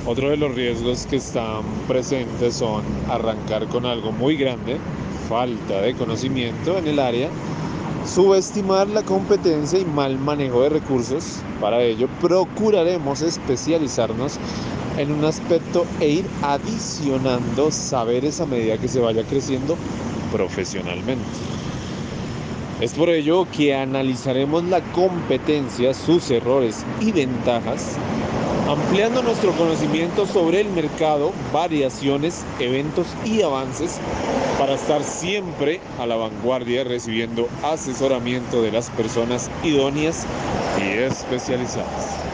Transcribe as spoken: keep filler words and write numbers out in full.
Otro de los riesgos que están presentes son arrancar con algo muy grande, falta de conocimiento en el área, subestimar la competencia y mal manejo de recursos. Para ello, procuraremos especializarnos en un aspecto e ir adicionando saberes a medida que se vaya creciendo profesionalmente. Es por ello que analizaremos la competencia, sus errores y ventajas, ampliando nuestro conocimiento sobre el mercado, variaciones, eventos y avances para estar siempre a la vanguardia recibiendo asesoramiento de las personas idóneas y especializadas.